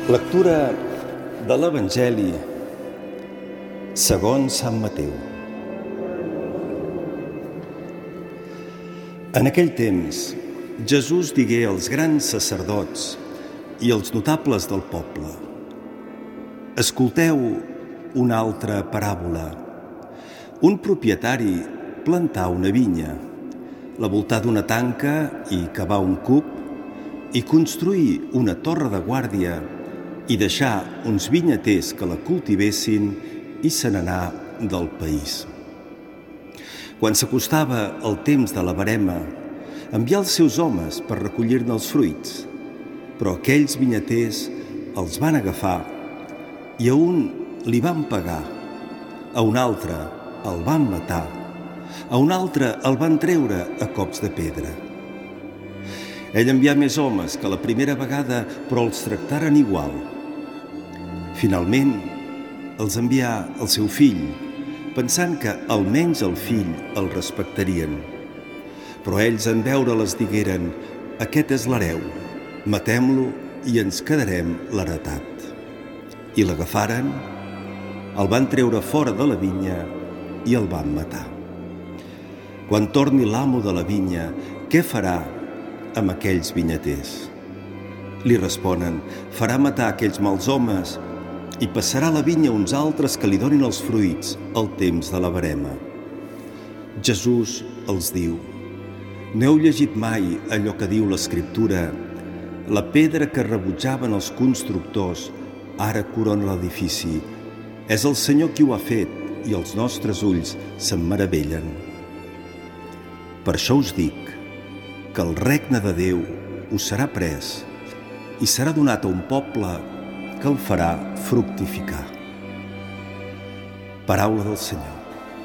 Lectura de l'Evangeli segons Sant Mateu. En aquell temps, Jesús digué als grans sacerdots i als notables del poble: escolteu una altra paràbola. Un propietari plantà una vinya, la voltà d'una tanca i cavà un cup i construí una torre de guàrdia i deixar uns vinyaters que la cultivessin i se n'anà del país. Quan s'acostava el temps de la verema, envià els seus homes per recollir-ne els fruits, però aquells vinyaters els van agafar i a un li van pagar, a un altre el van matar, a un altre el van treure a cops de pedra. Ell envià més homes que la primera vegada, però els tractaren igual. Finalment, els envià el seu fill, pensant que almenys el fill el respectarien. Però ells, en veure-les, digueren: aquest és l'hereu, matem-lo i ens quedarem l'heretat. I l'agafaren, el van treure fora de la vinya i el van matar. Quan torni l'amo de la vinya, què farà amb aquells vinyaters? Li responen: farà matar aquells mals homes i passarà la vinya a uns altres que li donin els fruits al temps de la verema. Jesús els diu: no heu llegit mai allò que diu l'Escriptura? La pedra que rebutjaven els constructors ara corona l'edifici. És el Senyor qui ho ha fet i els nostres ulls se'n meravellen. Per això us dic que el regne de Déu us serà pres i serà donat a un poble que el farà fructificar. Paraula del Senyor.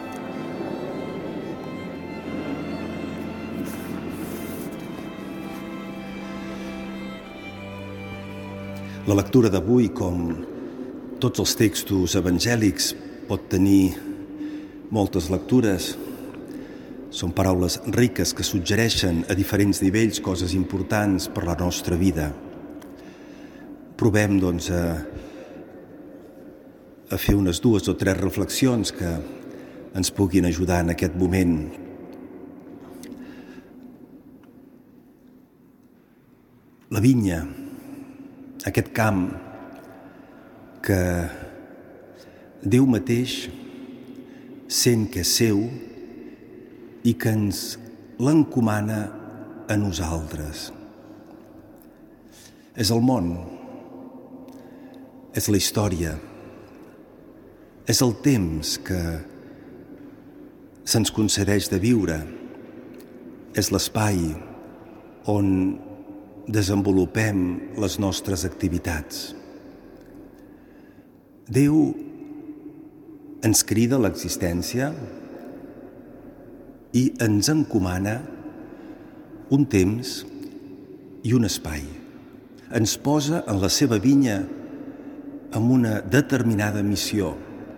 La lectura d'avui, com tots els textos evangèlics, pot tenir moltes lectures. Són paraules riques que suggereixen a diferents nivells coses importants per la nostra vida. Provem, doncs, a fer unes 2 o 3 reflexions que ens puguin ajudar en aquest moment. La vinya, aquest camp que Déu mateix sent que és seu i que ens l'encomana a nosaltres. És el món, és la història, és el temps que se'ns concedeix de viure, és l'espai on desenvolupem les nostres activitats. Déu ens crida a l'existència i ens encomana un temps i un espai. Ens posa en la seva vinya amb una determinada missió.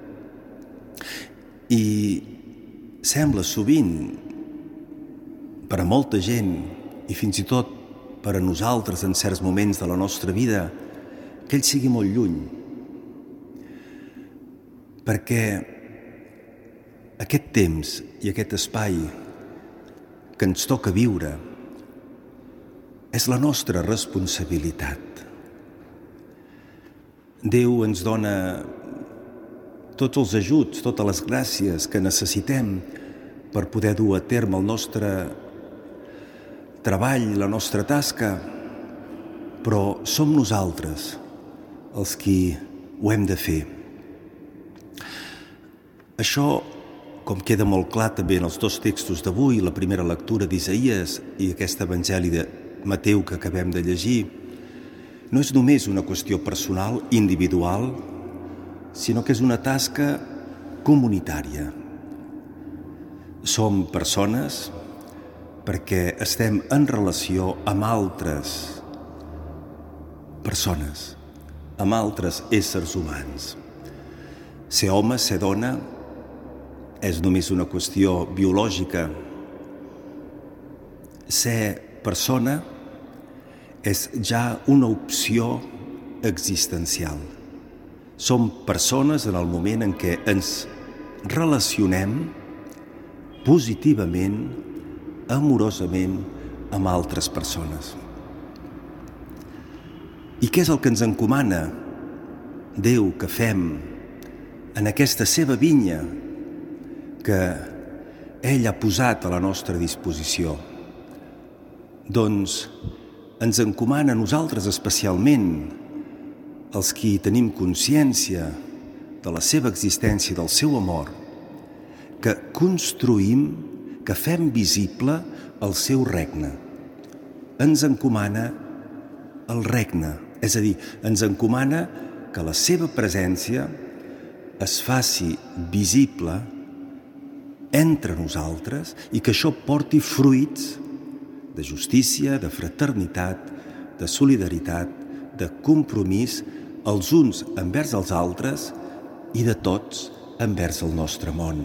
I sembla sovint, per a molta gent, i fins i tot per a nosaltres en certs moments de la nostra vida, que ell sigui molt lluny. Perquè aquest temps i aquest espai que ens toca viure és la nostra responsabilitat. Déu ens dona tots els ajuts, totes les gràcies que necessitem per poder dur a terme el nostre treball, la nostra tasca, però som nosaltres els qui ho hem de fer. Això, com queda molt clar també en els 2 textos d'avui, la primera lectura d'Isaïes i aquest Evangeli de Mateu que acabem de llegir, no és només una qüestió personal, individual, sinó que és una tasca comunitària. Som persones perquè estem en relació amb altres persones, amb altres éssers humans. Ser home, ser dona, és només una qüestió biològica. Ser persona és ja una opció existencial. Som persones en el moment en què ens relacionem positivament, amorosament, amb altres persones. I què és el que ens encomana Déu que fem en aquesta seva vinya que ell ha posat a la nostra disposició? Doncs ens encomana a nosaltres especialment, els qui tenim consciència de la seva existència i del seu amor, que construïm, que fem visible el seu regne. Ens encomana el regne, és a dir, ens encomana que la seva presència es faci visible entre nosaltres i que això porti fruits de justícia, de fraternitat, de solidaritat, de compromís els uns envers els altres i de tots envers el nostre món.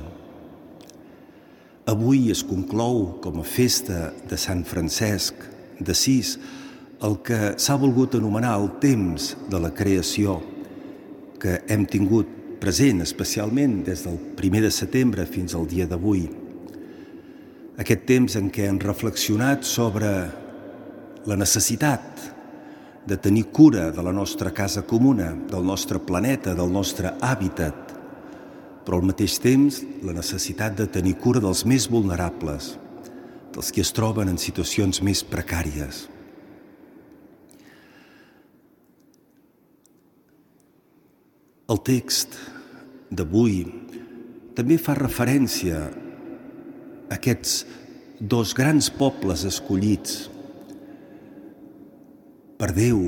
Avui es conclou com a festa de Sant Francesc d'Assís el que s'ha volgut anomenar el temps de la creació, que hem tingut present especialment des del 1 de setembre fins al dia d'avui. Aquest temps en què hem reflexionat sobre la necessitat de tenir cura de la nostra casa comuna, del nostre planeta, del nostre hàbitat, però al mateix temps la necessitat de tenir cura dels més vulnerables, dels que es troben en situacions més precàries. El text d'avui també fa referència a aquests dos grans pobles escollits per Déu,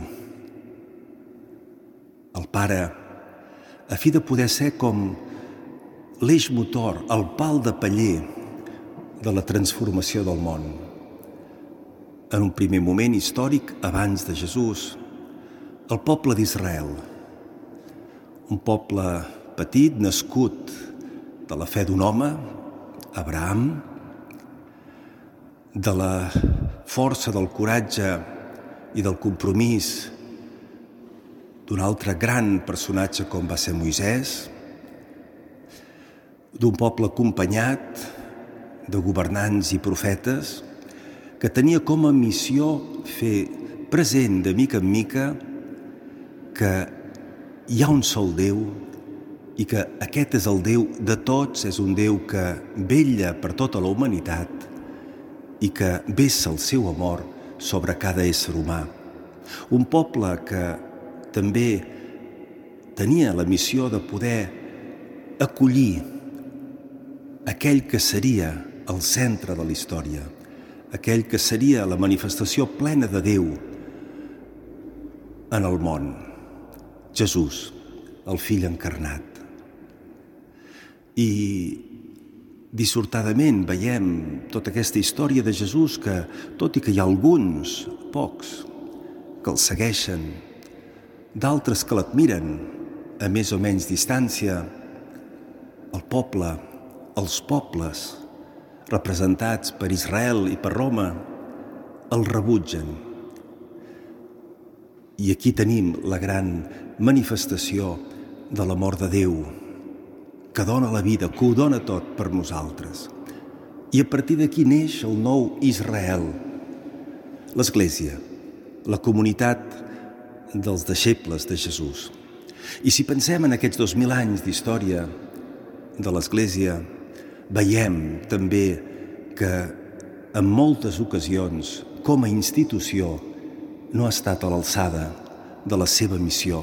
el Pare, a fi de poder ser com l'eix motor, el pal de paller de la transformació del món. En un primer moment històric, abans de Jesús, el poble d'Israel, un poble petit, nascut de la fe d'un home, Abraham, de la força, del coratge i del compromís d'un altre gran personatge com va ser Moisès, d'un poble acompanyat de governants i profetes que tenia com a missió fer present de mica en mica que hi ha un sol Déu i que aquest és el Déu de tots, és un Déu que vetlla per tota la humanitat i que vessa el seu amor sobre cada ésser humà. Un poble que també tenia la missió de poder acollir aquell que seria el centre de la història, aquell que seria la manifestació plena de Déu en el món, Jesús, el Fill encarnat. I dissortadament veiem tota aquesta història de Jesús que, tot i que hi ha alguns, pocs, que el segueixen, d'altres que l'admiren a més o menys distància, el poble, els pobles, representats per Israel i per Roma, el rebutgen. I aquí tenim la gran manifestació de l'amor de Déu, que dona la vida, que ho dona tot per nosaltres. I a partir d'aquí neix el nou Israel, l'Església, la comunitat dels deixebles de Jesús. I si pensem en aquests 2000 anys d'història de l'Església, veiem també que en moltes ocasions, com a institució, no ha estat a l'alçada de la seva missió.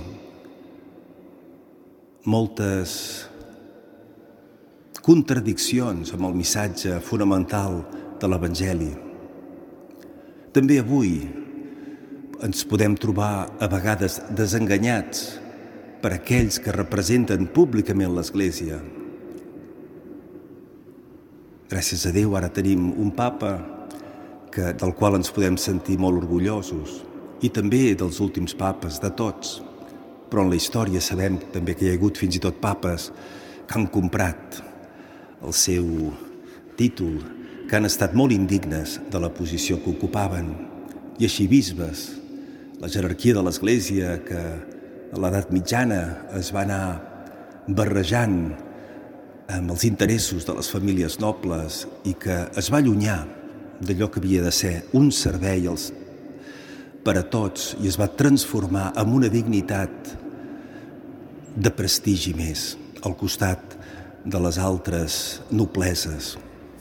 Moltes contradiccions amb el missatge fonamental de l'Evangeli. També avui ens podem trobar a vegades desenganyats per aquells que representen públicament l'Església. Gràcies a Déu ara tenim un papa del qual ens podem sentir molt orgullosos, i també dels últims papes, de tots. Però en la història sabem també que hi ha hagut fins i tot papes que han comprat el seu títol, que han estat molt indignes de la posició que ocupaven, i així bisbes, la jerarquia de l'Església que a l'edat mitjana es va anar barrejant amb els interessos de les famílies nobles i que es va allunyar d'allò que havia de ser un servei per a tots i es va transformar en una dignitat de prestigi més al costat de les altres nobleses.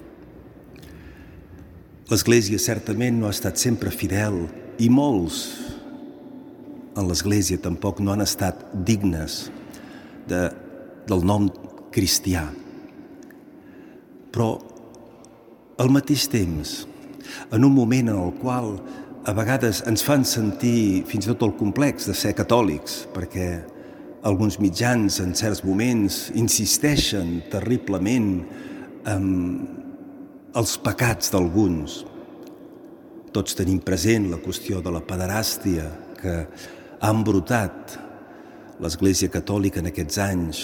L'Església certament no ha estat sempre fidel i molts en l'Església tampoc no han estat dignes del nom cristià. Però al mateix temps, en un moment en el qual a vegades ens fan sentir fins i tot el complex de ser catòlics, perquè alguns mitjans en certs moments insisteixen terriblement en els pecats d'alguns. Tots tenim present la qüestió de la pederàstia que ha embrutat l'Església Catòlica en aquests anys,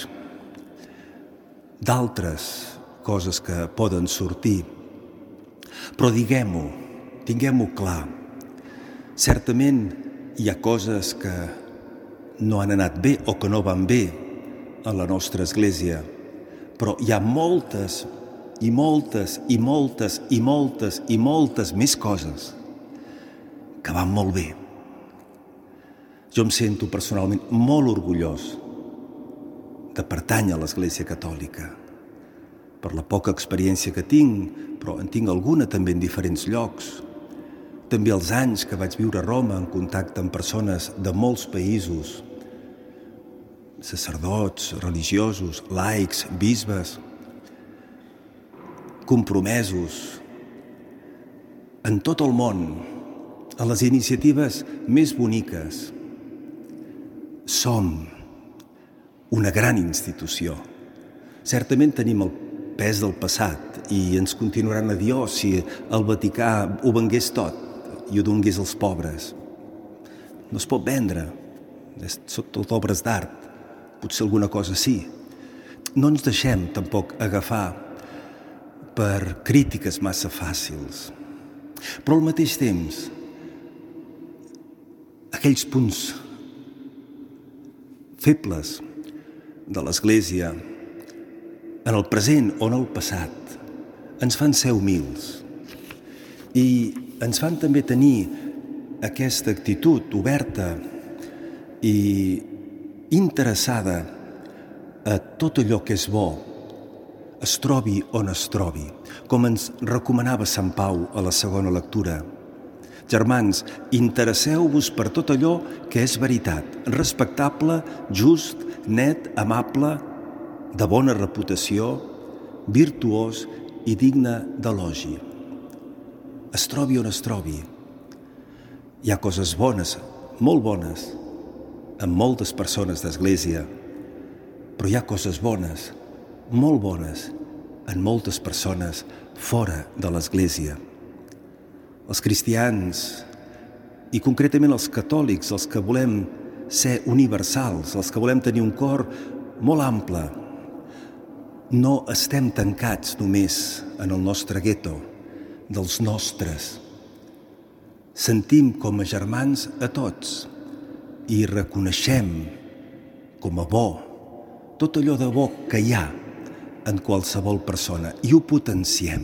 d'altres coses que poden sortir. Però diguem-ho, tinguem-ho clar. Certament hi ha coses que no han anat bé o que no van bé a la nostra Església, però hi ha moltes i moltes i moltes i moltes i moltes més coses que van molt bé. Jo em sento personalment molt orgullós de pertànyer a l'Església Catòlica, per la poca experiència que tinc, però en tinc alguna també en diferents llocs. També els anys que vaig viure a Roma en contacte amb persones de molts països, sacerdots, religiosos, laics, bisbes, compromesos en tot el món, a les iniciatives més boniques. Som una gran institució. Certament tenim el pes del passat i ens continuaran a dir si el Vaticà ho vengués tot i ho donés als pobres. No es pot vendre, són tot obres d'art, potser alguna cosa sí. No ens deixem tampoc agafar per crítiques massa fàcils. Però al mateix temps, aquells punts febles de l'Església, en el present o en el passat, ens fan ser humils i ens fan també tenir aquesta actitud oberta i interessada a tot allò que és bo, es trobi on es trobi, com ens recomanava Sant Pau a la segona lectura. Germans, interesseu-vos per tot allò que és veritat, respectable, just, net, amable, de bona reputació, virtuós i digne d'elogi. Es trobi on es trobi. Hi ha coses bones, molt bones, en moltes persones d'Església, però hi ha coses bones, molt bones, en moltes persones fora de l'Església. Els cristians, i concretament els catòlics, els que volem ser universals, els que volem tenir un cor molt ample, no estem tancats només en el nostre gueto, dels nostres. Sentim com a germans a tots i reconeixem com a bo tot allò de bo que hi ha en qualsevol persona i ho potenciem.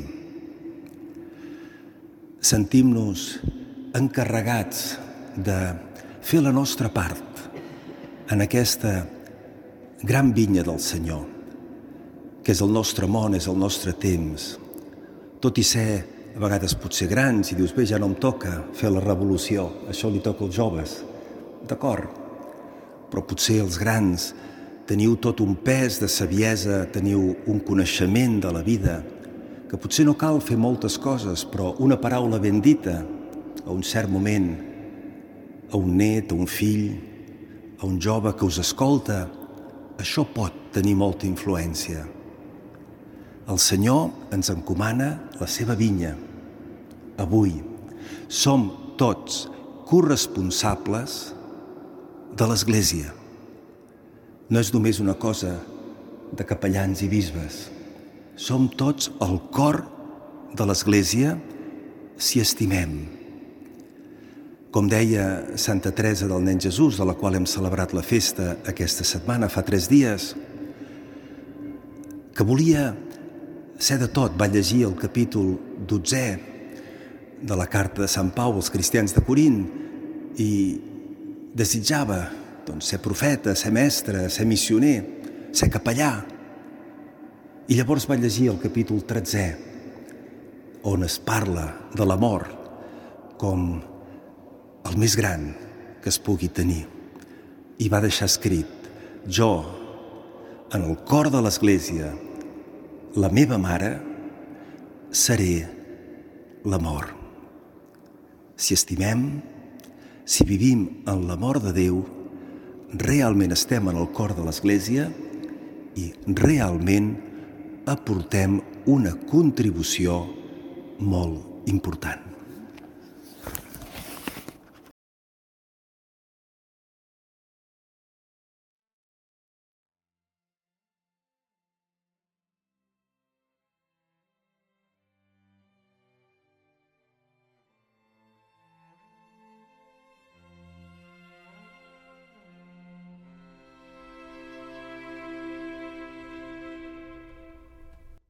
Sentim-nos encarregats de fer la nostra part en aquesta gran vinya del Senyor, que és el nostre món, és el nostre temps. Tot i ser a vegades potser grans i dius, bé, ja no em toca fer la revolució, això li toca als joves. D'acord, però potser els grans teniu tot un pes de saviesa, teniu un coneixement de la vida, que potser no cal fer moltes coses, però una paraula ben dita a un cert moment, a un net, a un fill, a un jove que us escolta, això pot tenir molta influència. El Senyor ens encomana la seva vinya. Avui som tots corresponsables de l'Església. No és només una cosa de capellans i bisbes. Som tots el cor de l'Església si estimem. Com deia Santa Teresa del Nen Jesús, de la qual hem celebrat la festa aquesta setmana, fa 3 dies, que volia ser de tot. Va llegir el capítol 12è de la carta de Sant Pau als cristians de Corint i desitjava ser profeta, ser mestre, ser missioner, ser capellà. I llavors va llegir el capítol 13è, on es parla de l'amor com el més gran que es pugui tenir. I va deixar escrit: jo, en el cor de l'Església, la meva mare, seré l'amor. Si estimem, si vivim en l'amor de Déu, realment estem en el cor de l'Església i realment aportem una contribució molt important.